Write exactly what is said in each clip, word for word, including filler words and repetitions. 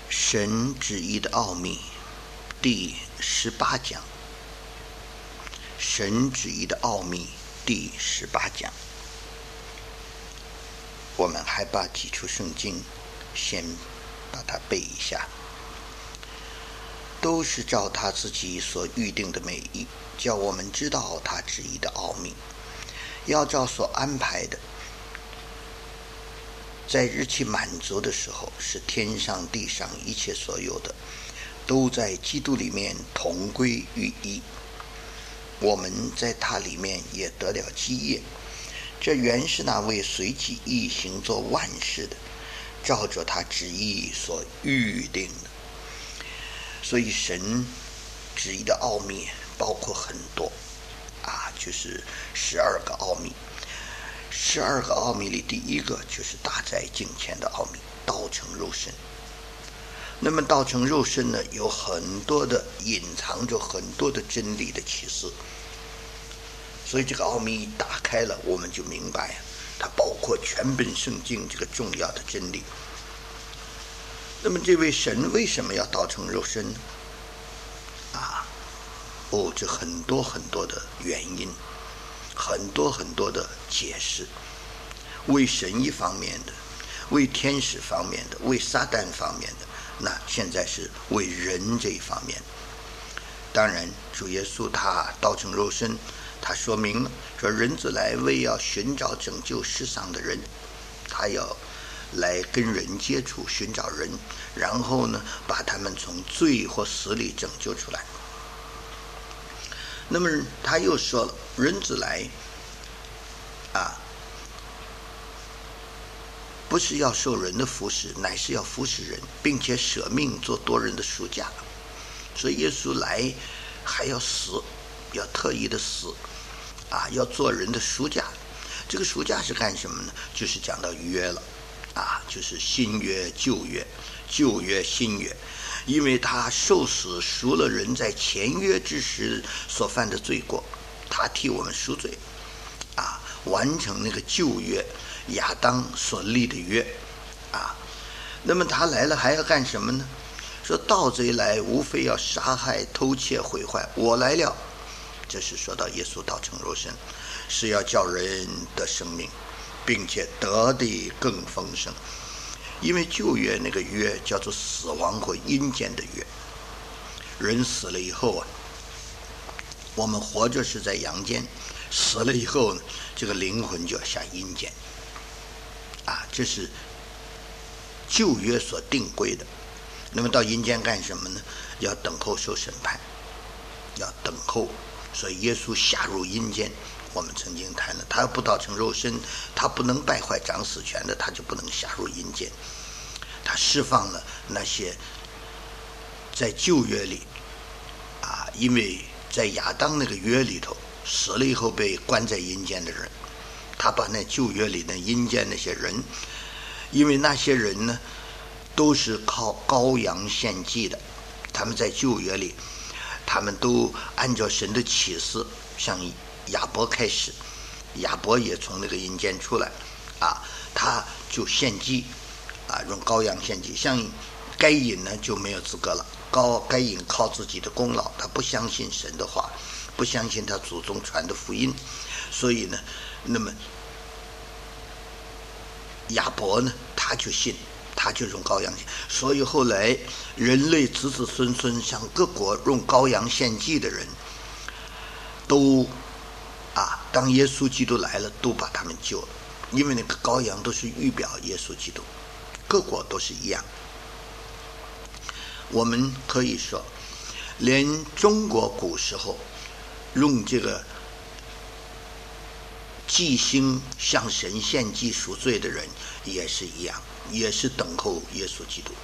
神旨意的奥秘第十八讲。神旨意的奥秘第十八讲。我们还把几处圣经先把它背一下，都是照他自己所预定的美意，叫我们知道他旨意的奥秘，要照所安排的，在日期满足的时候，使天上地上一切所有的都在基督里面同归于一。我们在他里面也得了基业，这原是那位随己意行做万事的，照着他旨意所预定的。所以神旨意的奥秘包括很多啊，就是十二个奥秘。十二个奥秘里，第一个就是大在敬虔的奥秘，道成肉身。那么道成肉身呢，有很多的隐藏着很多的真理的启示，所以这个奥秘打开了，我们就明白它包括全本圣经这个重要的真理。那么这位神为什么要道成肉身呢？啊，哦，这很多很多的原因，很多很多的解释，为神一方面的，为天使方面的，为撒旦方面的，那现在是为人这一方面。当然主耶稣他道成肉身，他说明了说人子来为要寻找拯救世上的人，他要来跟人接触，寻找人，然后呢把他们从罪或死里拯救出来。那么他又说了，人子来啊，不是要受人的服侍，乃是要服侍人，并且舍命做多人的赎价。所以耶稣来还要死，要特意的死啊，要做人的赎价。这个赎价是干什么呢？就是讲到约了啊，就是新约旧约，旧约新约。因为他受死赎了人在前约之时所犯的罪过，他替我们赎罪啊，完成那个旧约亚当所立的约啊。那么他来了还要干什么呢？说盗贼来无非要杀害偷窃毁坏，我来了，这是说到耶稣道成肉身，是要叫人得生命，并且得的更丰盛。因为旧约那个约叫做死亡或阴间的约，人死了以后啊，我们活着是在阳间，死了以后呢，这个灵魂就要下阴间啊，这是旧约所定规的。那么到阴间干什么呢？要等候受审判，要等候。所以耶稣下入阴间，我们曾经谈了，他不道成肉身，他不能败坏掌死权的，他就不能下入阴间。他释放了那些在旧约里啊，因为在亚当那个约里头死了以后被关在阴间的人，他把那旧约里的阴间那些人，因为那些人呢都是靠羔羊献祭的，他们在旧约里他们都按照神的启示，像亚伯开始，亚伯也从那个阴间出来啊，他就献祭啊，用羔羊献祭。像该隐呢就没有资格了，高该隐靠自己的功劳，他不相信神的话，不相信他祖宗传的福音，所以呢，那么亚伯呢他就信，他就用羔羊献。所以后来人类子子孙孙向各国用羔羊献祭的人，都啊，当耶稣基督来了，都把他们救了，因为那个羔羊都是预表耶稣基督，各国都是一样。我们可以说，连中国古时候用这个祭星向神献祭赎罪的人也是一样，也是等候耶稣基督。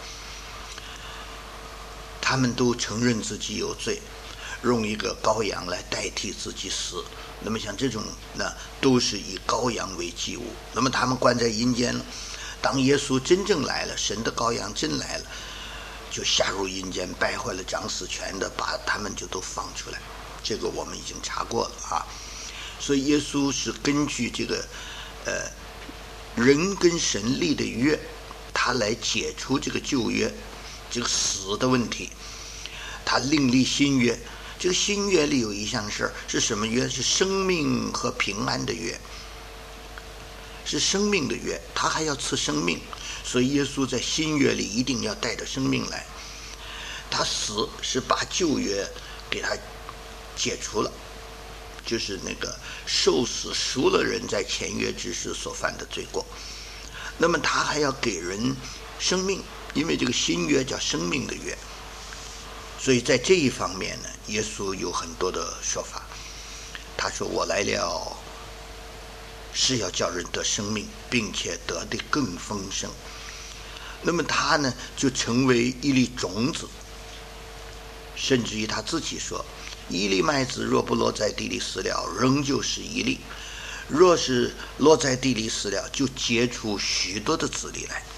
他们都承认自己有罪，用一个羔羊来代替自己死。那么像这种呢，都是以羔羊为祭物。那么他们关在阴间了，当耶稣真正来了，神的羔羊真来了，就下入阴间，败坏了掌死权的，把他们就都放出来。这个我们已经查过了啊。所以耶稣是根据这个呃人跟神立的约，他来解除这个旧约， 这个死的问题，他另立新约。这个新约里有一项事是什么约？是生命和平安的约，是生命的约，他还要赐生命。所以耶稣在新约里一定要带着生命来。他死是把旧约给他解除了，就是那个受死赎了人在前约之时所犯的罪过。那么他还要给人生命，因为这个新约叫生命的约。所以在这一方面呢，耶稣有很多的说法。他说我来了是要叫人得生命，并且得的更丰盛。那么他呢就成为一粒种子，甚至于他自己说，一粒麦子若不落在地里死了，仍旧是一粒；若是落在地里死了，就结出许多的子粒来。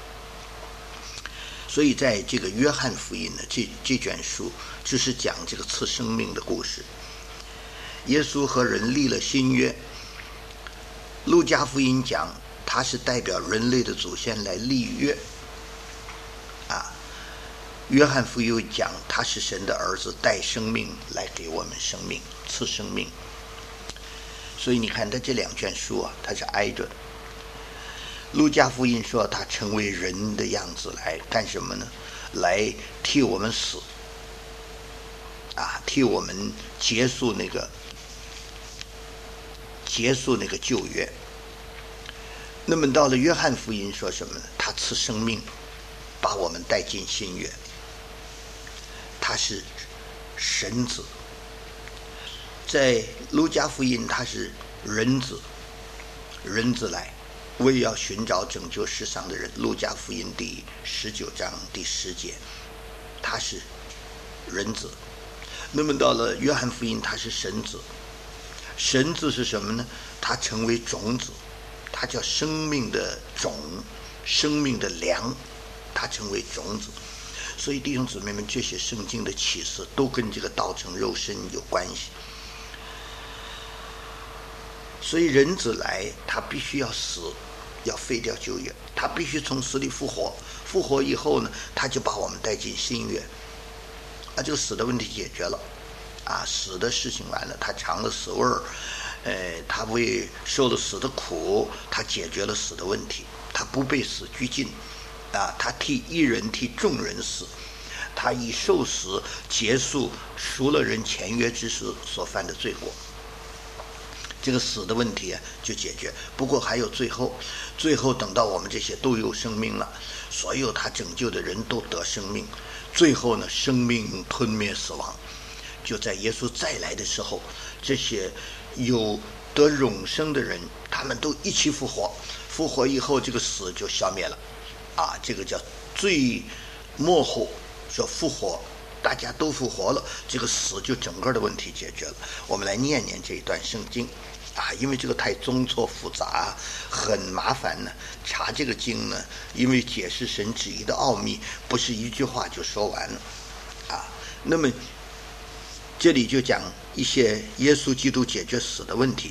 所以在这个约翰福音呢，这这卷书就是讲这个赐生命的故事。耶稣和人立了新约。路加福音讲他是代表人类的祖先来立约啊，约翰福音讲他是神的儿子，带生命来给我们生命，赐生命。所以你看他这两卷书啊，他是挨着的。路加福音说他成为人的样子来干什么呢？来替我们死啊，替我们结束那个结束那个旧约。那么到了约翰福音说什么呢？他赐生命，把我们带进新约。他是神子。在路加福音他是人子，人子来为要寻找拯救世上的人。路加福音第十九章第十节，他是人子。那么到了约翰福音他是神子。神子是什么呢？他成为种子，他叫生命的种，生命的粮，他成为种子。所以弟兄姊妹们，这些圣经的启示都跟这个道成肉身有关系。所以人子来，他必须要死，要废掉旧约，他必须从死里复活。复活以后呢，他就把我们带进新约。啊，这个死的问题解决了。啊，死的事情完了，他尝了死味儿，呃，他为受了死的苦，他解决了死的问题，他不被死拘禁，啊，他替一人替众人死，他以受死结束赎了人前约之时所犯的罪过。这个死的问题啊就解决。不过还有最后，最后等到我们这些都有生命了，所有他拯救的人都得生命，最后呢，生命吞灭死亡。就在耶稣再来的时候，这些有得永生的人，他们都一起复活。复活以后，这个死就消灭了。啊，这个叫最末后说复活，大家都复活了，这个死就整个的问题解决了。我们来念念这一段圣经啊，因为这个太宗错复杂，很麻烦呢。查这个经呢，因为解释神旨意的奥秘，不是一句话就说完了啊。那么这里就讲一些耶稣基督解决死的问题。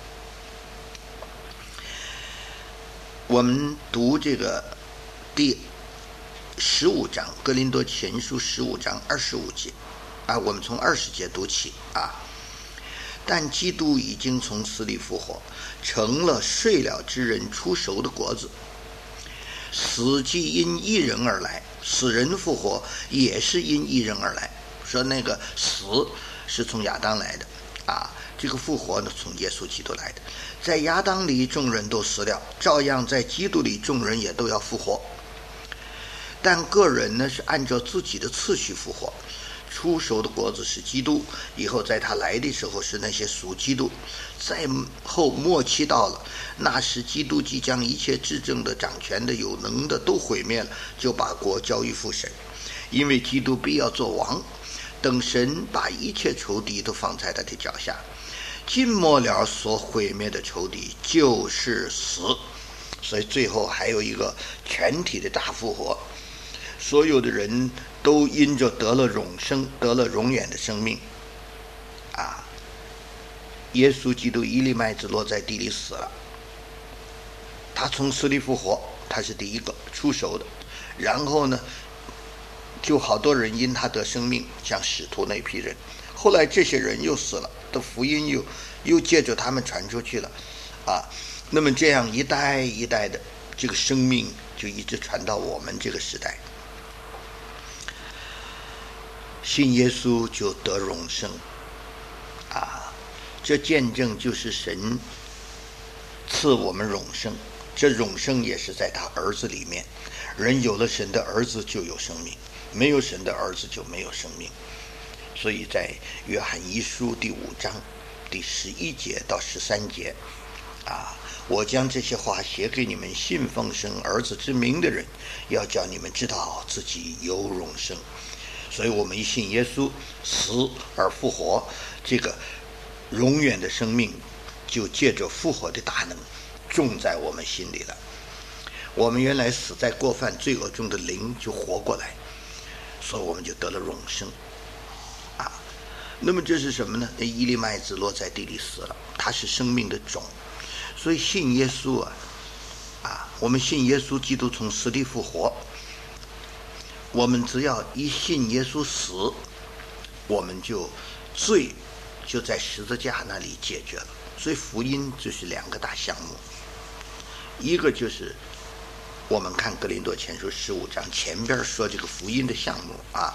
我们读这个第十五章，哥林多前书十五章二十五节啊，我们从二十节读起啊。但基督已经从死里复活，成了睡了之人出熟的果子。死既因一人而来，死人复活也是因一人而来。说那个死是从亚当来的啊，这个复活呢从耶稣基督来的。在亚当里众人都死了，照样在基督里众人也都要复活。但个人呢是按照自己的次序复活。出熟的果子是基督，以后在他来的时候是那些属基督。再后末期到了，那时基督即将一切执政的、掌权的、有能的都毁灭了，就把国交于父神。因为基督必要做王，等神把一切仇敌都放在他的脚下。尽末了所毁灭的仇敌就是死。所以最后还有一个全体的大复活，所有的人都因着得了永生，得了永远的生命啊！耶稣基督一粒麦子落在地里死了，他从死里复活，他是第一个出熟的。然后呢， 就好多人因他得生命，像使徒那批人。后来这些人又死了，的福音又又借着他们传出去了，啊，那么这样一代一代的这个生命就一直传到我们这个时代。信耶稣就得永生，啊，这见证就是神赐我们永生，这永生也是在他儿子里面。人有了神的儿子就有生命，没有神的儿子就没有生命。所以在约翰一书第五章第十一节到十三节，啊，我将这些话写给你们信奉神儿子之名的人，要叫你们知道自己有永生。所以我们一信耶稣死而复活，这个永远的生命就借着复活的大能种在我们心里了。我们原来死在过犯罪恶中的灵就活过来，所以我们就得了永生。啊，那么这是什么呢？一粒麦子落在地里死了，它是生命的种。所以信耶稣啊，啊，我们信耶稣基督从死里复活，我们只要一信耶稣死，我们就罪就在十字架那里解决了。所以福音就是两个大项目，一个就是我们看哥林多前书十五章前边说这个福音的项目啊，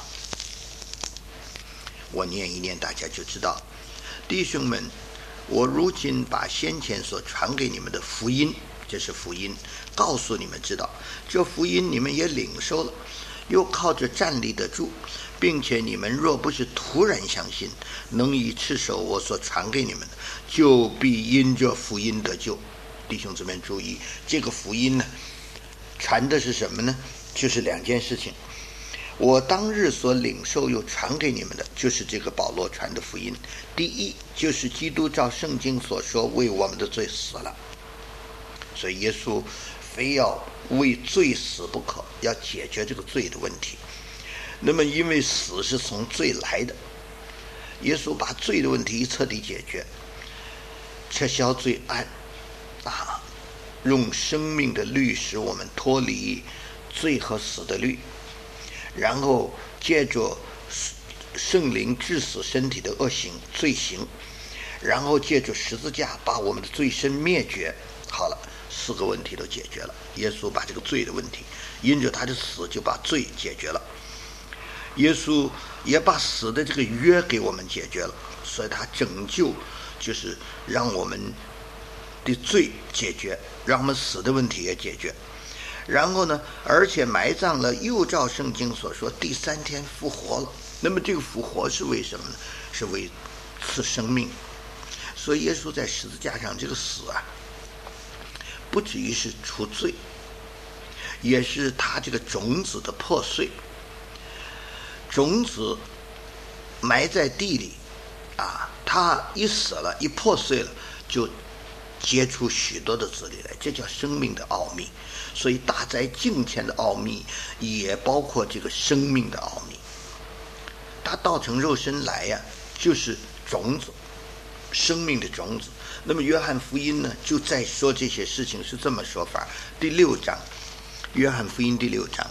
我念一念大家就知道。弟兄们，我如今把先前所传给你们的福音，这是福音，告诉你们知道，这福音你们也领受了，又靠着站立得住，并且你们若不是突然相信，能以持守我所传给你们的，就必因这福音得救。弟兄姊妹注意，这个福音呢，传的是什么呢？就是两件事情。我当日所领受又传给你们的，就是这个保罗传的福音。第一，就是基督照圣经所说为我们的罪死了，所以耶稣非要为罪死不可，要解决这个罪的问题。那么因为死是从罪来的，耶稣把罪的问题彻底解决，撤销罪案啊，用生命的律使我们脱离罪和死的律，然后借着圣灵治死身体的恶行罪行，然后借着十字架把我们的罪身灭绝。好了，四个问题都解决了。耶稣把这个罪的问题，因着他的死就把罪解决了。耶稣也把死的这个约给我们解决了，所以他拯救就是让我们的罪解决，让我们死的问题也解决。然后呢，而且埋葬了，又照圣经所说第三天复活了。那么这个复活是为什么呢？是为赐生命。所以耶稣在十字架上这个死啊，不至于是除罪，也是他这个种子的破碎。种子埋在地里啊，它一死了，一破碎了，就结出许多的子粒来，这叫生命的奥秘。所以大灾敬虔的奥秘也包括这个生命的奥秘。它道成肉身来呀、啊，就是种子，生命的种子。那么约翰福音呢，就在说这些事情，是这么说法。第六章，约翰福音第六章，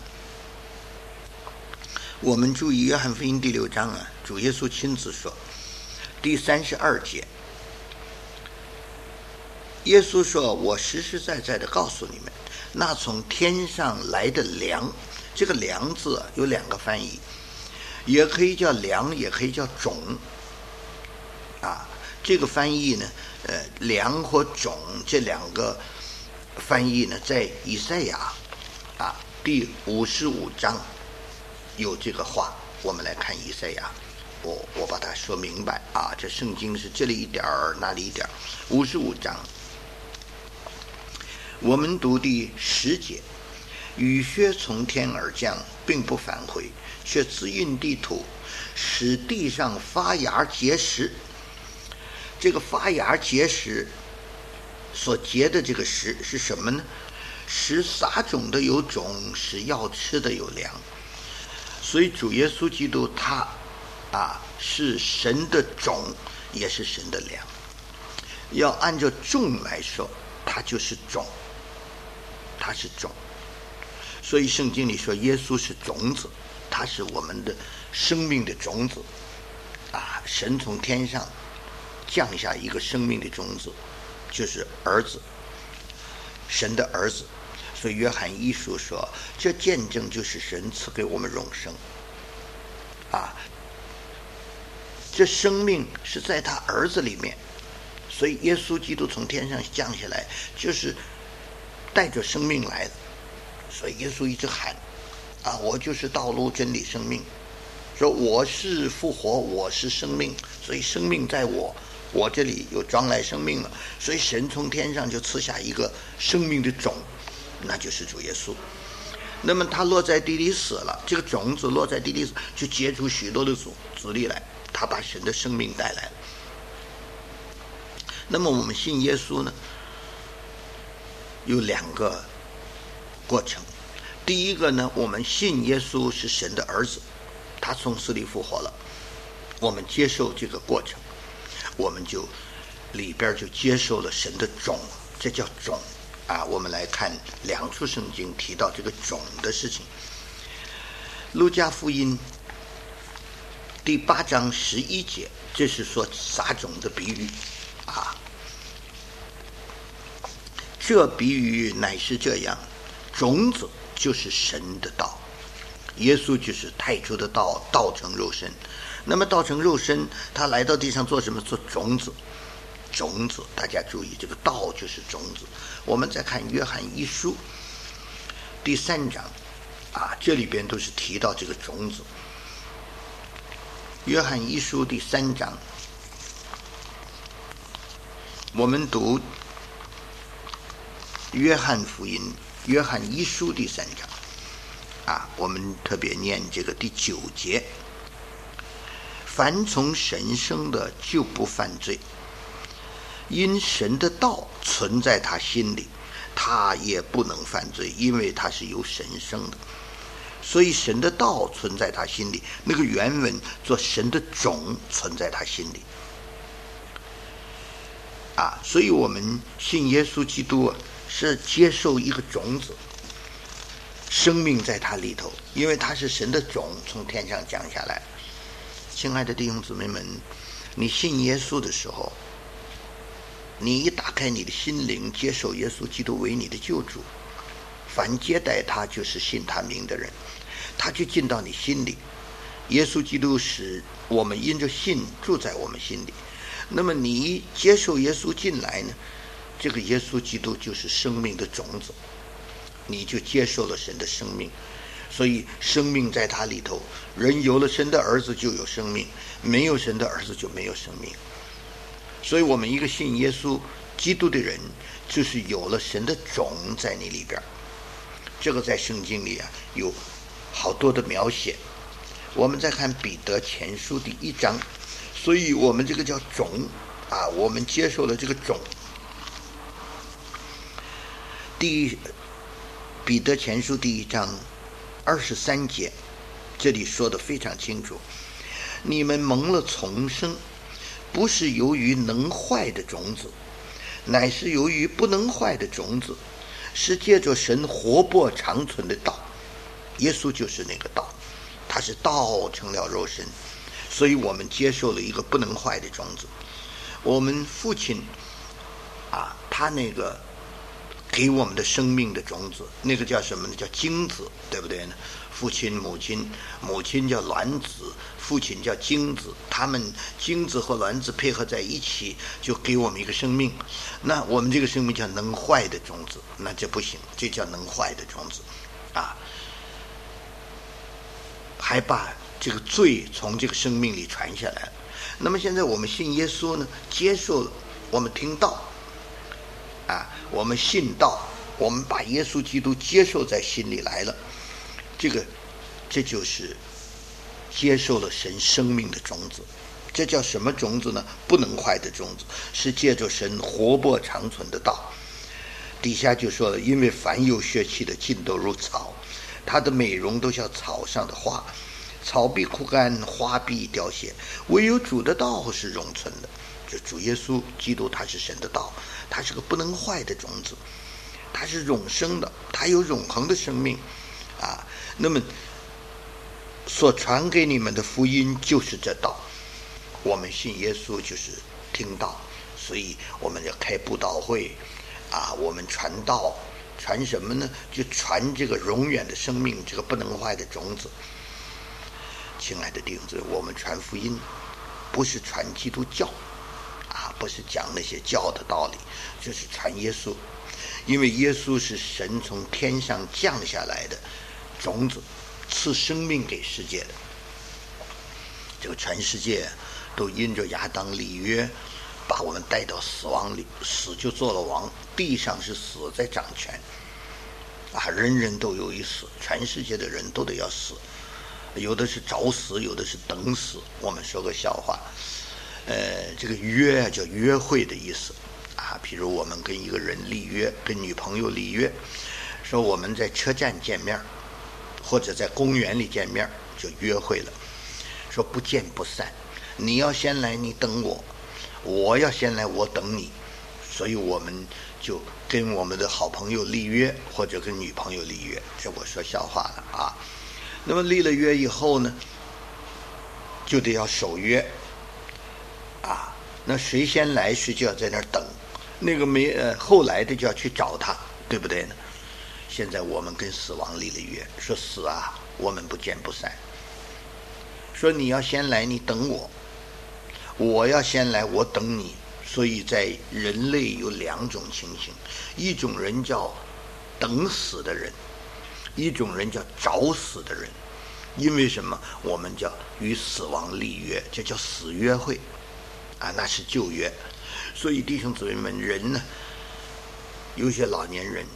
我们注意约翰福音第六章啊，主耶稣亲自说，第三十二节，耶稣说：“我实实在在的告诉你们，那从天上来的粮，这个粮字啊有两个翻译，也可以叫粮，也可以叫种。啊，这个翻译呢，呃，粮和种这两个翻译呢，在以赛亚啊第五十五章有这个话。我们来看以赛亚，我我把它说明白啊。这圣经是这里一点儿，那里一点儿。五十五章。我们读第十节，雨靴从天而降，并不返回，却滋润地土，使地上发芽结实。这个发芽结实所结的这个实是什么呢？使撒种的有种，使要吃的有粮。所以主耶稣基督他啊是神的种，也是神的粮。要按照种来说，他就是种。它是种，所以圣经里说耶稣是种子， 它是我们的生命的种子啊！神从天上降下一个生命的种子，就是儿子，神的儿子。所以约翰一书说，这见证就是神赐给我们永生啊！这生命是在他儿子里面，所以耶稣基督从天上降下来，就是带着生命来的。所以耶稣一直喊啊，我就是道路真理生命，说我是复活，我是生命，所以生命在我，我这里有装来生命了。所以神从天上就赐下一个生命的种，那就是主耶稣。那么他落在地里死了，这个种子落在地里死，就结出许多的子子粒来，他把神的生命带来了。那么我们信耶稣呢，有两个过程。第一个呢，我们信耶稣是神的儿子，他从死里复活了，我们接受这个过程，我们就里边就接受了神的种，这叫种啊。我们来看两处圣经提到这个种的事情。路加福音第八章十一节，这是说撒种的比喻啊。这比喻乃是这样，种子就是神的道，耶稣就是太初的道，道成肉身。那么道成肉身，他来到地上做什么？做种子。种子，大家注意，这个道就是种子。我们再看约翰一书第三章啊，这里边都是提到这个种子。约翰一书第三章，我们读约翰福音，约翰一书第三章啊，我们特别念这个第九节：凡从神生的就不犯罪，因神的道存在他心里，他也不能犯罪，因为他是由神生的。所以神的道存在他心里，那个原文做神的种存在他心里啊。所以我们信耶稣基督啊，是接受一个种子，生命在他里头，因为他是神的种从天上降下来。亲爱的弟兄姊妹们，你信耶稣的时候，你一打开你的心灵，接受耶稣基督为你的救主，凡接待他就是信他名的人，他就进到你心里。耶稣基督使我们因着信住在我们心里，那么你接受耶稣进来呢，这个耶稣基督就是生命的种子，你就接受了神的生命。所以生命在他里头，人有了神的儿子就有生命，没有神的儿子就没有生命。所以我们一个信耶稣基督的人，就是有了神的种在你里边。这个在圣经里啊有好多的描写。我们再看彼得前书第一章，所以我们这个叫种啊，我们接受了这个种。第一彼得前书第一章二十三节，这里说得非常清楚：你们蒙了重生，不是由于能坏的种子，乃是由于不能坏的种子，是借着神活泼长存的道。耶稣就是那个道，他是道成了肉身，所以我们接受了一个不能坏的种子。我们父亲啊，他那个给我们的生命的种子，那个叫什么呢？叫精子，对不对呢？父亲母亲，母亲叫卵子，父亲叫精子，他们精子和卵子配合在一起，就给我们一个生命。那我们这个生命叫能坏的种子，那这不行，这叫能坏的种子啊，还把这个罪从这个生命里传下来了。那么现在我们信耶稣呢，接受了，我们听道啊，我们信道，我们把耶稣基督接受在心里来了，这个这就是接受了神生命的种子。这叫什么种子呢？不能坏的种子，是借着神活泼长存的道。底下就说了，因为凡有血气的尽都如草，它的美容都像草上的花，草必枯干，花必凋谢，唯有主的道是永存的。就主耶稣基督，他是神的道，他是个不能坏的种子，他是永生的，他有永恒的生命啊。那么所传给你们的福音就是这道。我们信耶稣就是听道，所以我们要开布道会啊，我们传道，传什么呢？就传这个永远的生命，这个不能坏的种子。亲爱的弟兄姊妹，我们传福音不是传基督教啊，不是讲那些教的道理，就是传耶稣。因为耶稣是神从天上降下来的种子，赐生命给世界的。这个全世界都因着亚当立约，把我们带到死亡里，死就做了王，地上是死在掌权啊，人人都有一死，全世界的人都得要死，有的是早死，有的是等死。我们说个笑话，呃，这个约叫约会的意思啊，比如我们跟一个人立约，跟女朋友立约，说我们在车站见面，或者在公园里见面，就约会了，说不见不散。你要先来，你等我；我要先来，我等你。所以我们就跟我们的好朋友立约，或者跟女朋友立约。这我说笑话了啊。那么立了约以后呢，就得要守约啊。那谁先来，谁就要在那儿等。那个没呃后来的就要去找他，对不对呢？现在我们跟死亡立了约，说死啊，我们不见不散。说你要先来，你等我；我要先来，我等你。所以在人类有两种情形，一种人叫等死的人，一种人叫找死的人。因为什么？我们叫与死亡立约，这叫死约会啊，那是旧约。所以弟兄姊妹们，人呢，有些老年人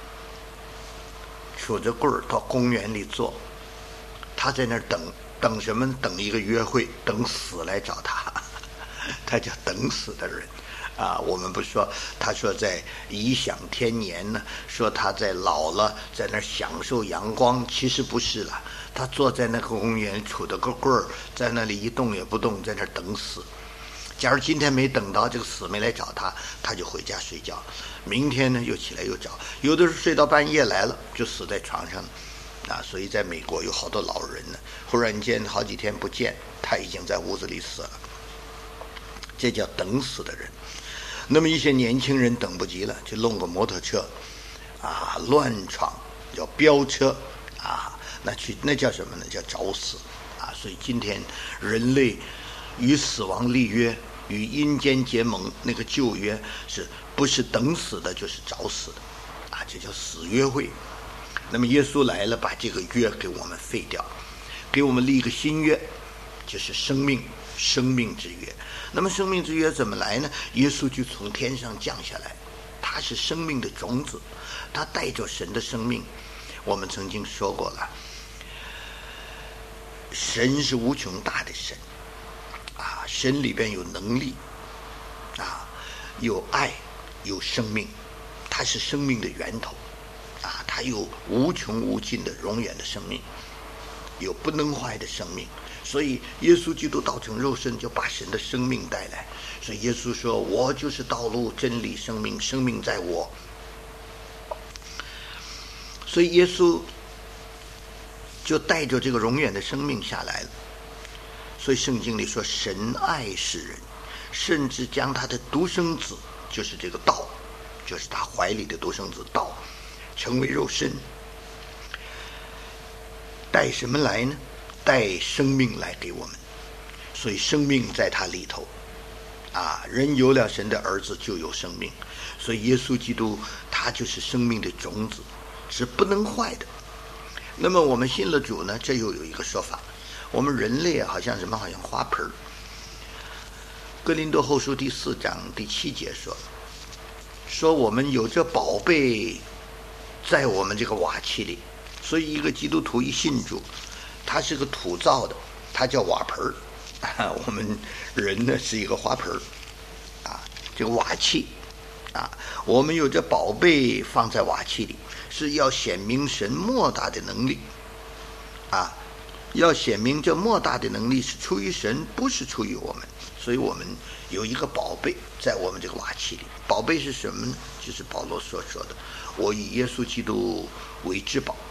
杵着棍儿到公园里坐，他在那儿等等什么？等一个约会，等死来找他，他叫等死的人啊。我们不说，他说在颐享天年呢，说他在老了在那儿享受阳光，其实不是了。他坐在那个公园，杵着个棍儿，在那里一动也不动，在那儿等死。假如今天没等到，这个死没来找他，他就回家睡觉。明天呢，又起来又找，有的时候睡到半夜来了，就死在床上了啊。所以在美国有好多老人呢，忽然间好几天不见，他已经在屋子里死了。这叫等死的人。那么一些年轻人等不及了，就弄个摩托车啊，乱闯，叫飙车啊，那去那叫什么呢？叫找死啊。所以今天人类与死亡立约，与阴间结盟，那个旧约是不是等死的，就是找死的啊？这叫死约会。那么耶稣来了，把这个约给我们废掉，给我们立一个新约，就是生命生命之约。那么生命之约怎么来呢？耶稣就从天上降下来，他是生命的种子，他带着神的生命。我们曾经说过了，神是无穷大的神啊，神里边有能力啊，有爱，有生命，它是生命的源头啊，它有无穷无尽的永远的生命，有不能坏的生命。所以耶稣基督道成肉身，就把神的生命带来。所以耶稣说，我就是道路真理生命，生命在我。所以耶稣就带着这个永远的生命下来了。所以圣经里说，神爱世人，甚至将他的独生子，就是这个道，就是他怀里的独生子道，成为肉身，带什么来呢？带生命来给我们。所以生命在他里头啊，人有了神的儿子就有生命。所以耶稣基督他就是生命的种子，是不能坏的。那么我们信了主呢，这又有一个说法，我们人类好像什么？好像花盆。哥林多后书第四章第七节说，说我们有这宝贝在我们这个瓦器里。所以一个基督徒一信主，他是个土造的，他叫瓦盆儿、啊、我们人呢是一个花盆儿啊，这个瓦器啊，我们有这宝贝放在瓦器里，是要显明神莫大的能力啊，要显明这莫大的能力是出于神，不是出于我们。所以我们有一个宝贝在我们这个瓦器里。宝贝是什么呢？就是保罗所说的，我以耶稣基督为至宝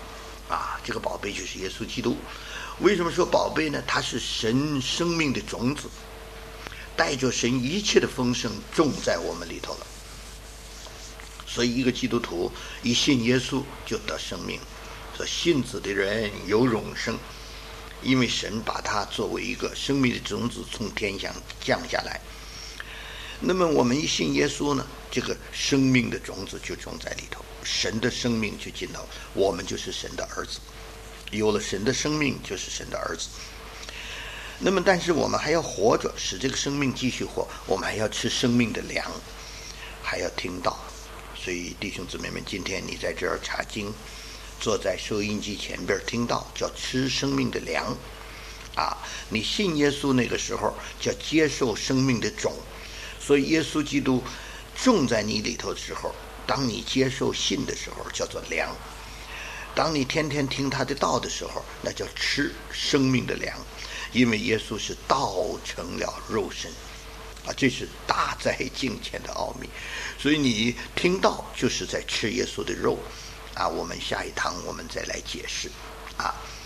啊，这个宝贝就是耶稣基督。为什么说宝贝呢？它是神生命的种子，带着神一切的丰盛种在我们里头了。所以一个基督徒一信耶稣就得生命，说信子的人有永生，因为神把它作为一个生命的种子从天上降下来。那么我们一信耶稣呢，这个生命的种子就种在里头，神的生命就进到，我们就是神的儿子，有了神的生命就是神的儿子。那么但是我们还要活着，使这个生命继续活，我们还要吃生命的粮，还要听道。所以弟兄姊妹们，今天你在这儿查经，坐在收音机前边听到，叫吃生命的粮啊！你信耶稣那个时候叫接受生命的种，所以耶稣基督种在你里头的时候，当你接受信的时候叫做粮，当你天天听他的道的时候，那叫吃生命的粮，因为耶稣是道成了肉身啊，这是大在敬虔的奥秘。所以你听到就是在吃耶稣的肉啊。我们下一堂我们再来解释啊。